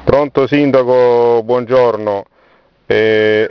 Pronto sindaco, buongiorno. Eh,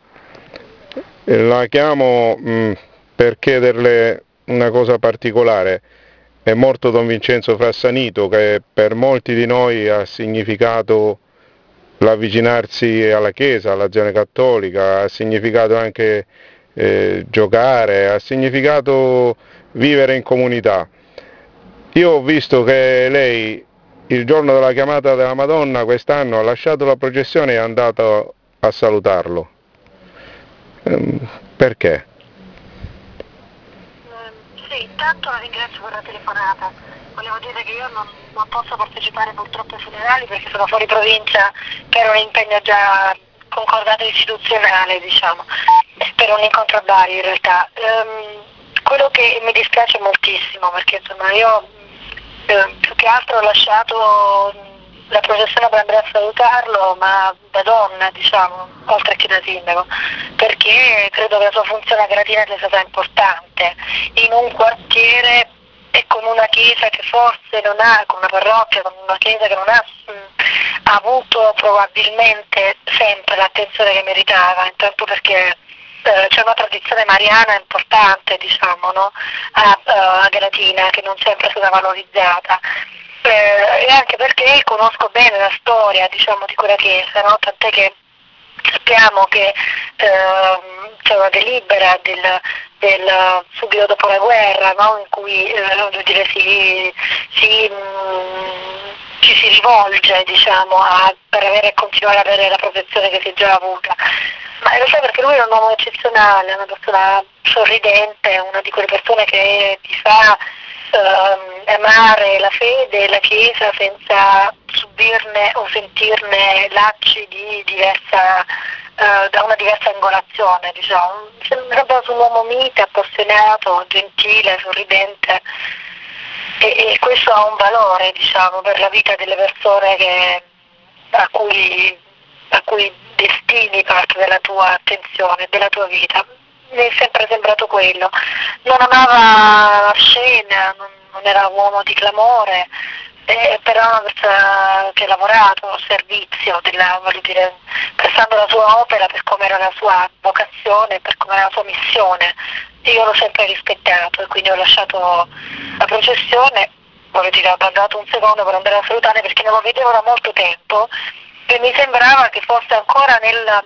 la chiamo per chiederle una cosa particolare. È morto Don Vincenzo Frassanito che per molti di noi ha significato l'avvicinarsi alla Chiesa, all'azione cattolica, ha significato anche giocare, ha significato vivere in comunità. Io ho visto che lei il giorno della chiamata della Madonna quest'anno ha lasciato la processione e è andato a salutarlo. Ehm, Perché? Sì, intanto la ringrazio per la telefonata. Volevo dire che io non posso partecipare purtroppo ai funerali perché sono fuori provincia per un impegno già concordato istituzionale, diciamo, per un incontro a Bari in realtà. Quello che mi dispiace moltissimo perché insomma io più che altro ho lasciato la processione per andare a salutarlo, ma da donna, diciamo, oltre che da sindaco, perché credo che la sua funzione a Gradina sia stata importante in un quartiere e con una chiesa che forse non ha, con una parrocchia, con una chiesa che non ha avuto probabilmente sempre l'attenzione che meritava, intanto perché c'è una tradizione mariana importante, diciamo, no? a Gradina che non sempre è stata valorizzata. E anche perché conosco bene la storia, diciamo, di quella chiesa, no? Tant'è che sappiamo che c'è una delibera subito dopo la guerra, no? In cui dire, ci si rivolge, diciamo, per continuare ad avere la protezione che si è già avuta. Ma in realtà perché lui è un uomo eccezionale, una persona sorridente, una di quelle persone che ti fa amare la fede e la Chiesa senza subirne o sentirne lacci da una diversa angolazione, diciamo. Sembra un uomo mite, appassionato, gentile, sorridente e questo ha un valore, diciamo, per la vita delle persone a cui destini parte della tua attenzione, della tua vita. Mi è sempre sembrato quello. Non amava la scena, non era un uomo di clamore, però è una persona che ha lavorato al servizio voglio dire, prestando la sua opera per come era la sua vocazione, per come era la sua missione. Io l'ho sempre rispettato e quindi ho lasciato la processione, voglio dire, ho abbandonato un secondo per andare a salutare perché non lo vedevo da molto tempo e mi sembrava che fosse ancora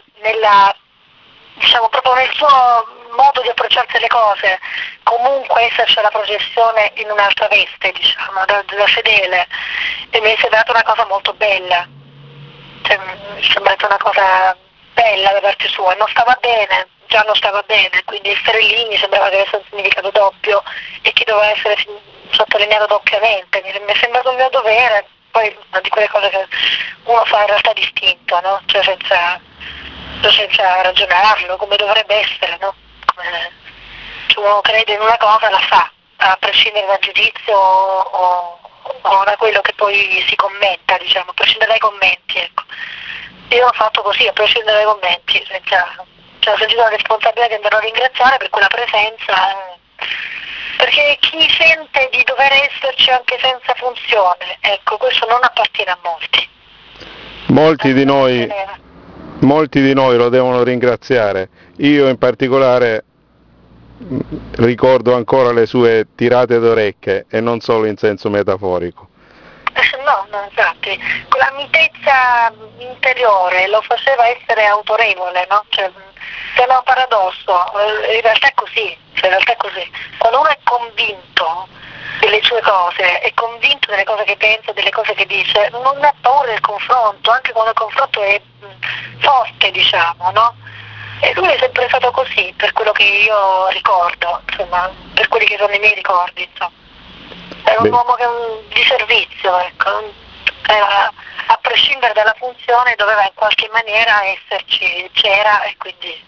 diciamo proprio nel suo modo di approcciarsi alle cose, comunque esserci alla processione in un'altra veste, diciamo, da fedele, e mi è sembrata una cosa molto bella, cioè, mi è sembrata una cosa bella da parte sua, non stava bene, già non stava bene, quindi essere lì mi sembrava che avesse un significato doppio e che doveva essere sottolineato doppiamente, mi è sembrato un mio dovere, poi una di quelle cose che uno fa in realtà distinto, no? Cioè senza ragionarlo, come dovrebbe essere, no? Se uno crede in una cosa la fa, a prescindere dal giudizio o da quello che poi si commenta, diciamo, a prescindere dai commenti, ecco. Io ho fatto così, a prescindere dai commenti, cioè, ho sentito la responsabilità di andare a ringraziare per quella presenza, perché chi sente di dover esserci anche senza funzione, ecco, questo non appartiene a molti. Molti di noi, molti di noi lo devono ringraziare. Io in particolare ricordo ancora le sue tirate d'orecchie e non solo in senso metaforico. No, infatti, quella mitezza interiore lo faceva essere autorevole, no? Cioè, sembra un paradosso, in realtà è così, cioè, in realtà è così. Quando uno è convinto delle sue cose, è convinto delle cose che pensa, delle cose che dice, non ha paura del confronto, anche quando il confronto è forte, diciamo, no? E lui è sempre stato così, per quello che io ricordo, insomma, per quelli che sono i miei ricordi, insomma. Era un uomo di servizio, ecco. A prescindere dalla funzione doveva in qualche maniera esserci, c'era e quindi...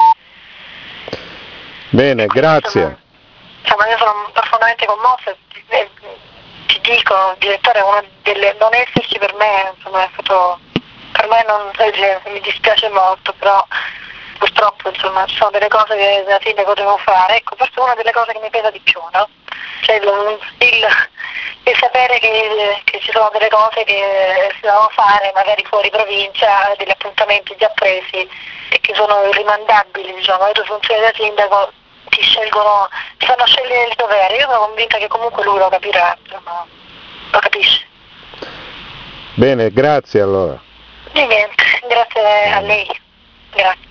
Bene, grazie. Insomma, io sono profondamente commossa e ti dico, direttore, non esserci per me, insomma, è stato... Per me non, mi dispiace molto, però purtroppo insomma ci sono delle cose che da sindaco devo fare, ecco forse una delle cose che mi pesa di più, no? Cioè il sapere che ci sono delle cose che si devono fare magari fuori provincia, degli appuntamenti già presi e che sono rimandabili, diciamo, le tue funzioni da sindaco ti fanno scegliere il dovere. Io sono convinta che comunque lui lo capirà, insomma, lo capisce. Bene, grazie allora. Di niente, grazie a lei. Grazie.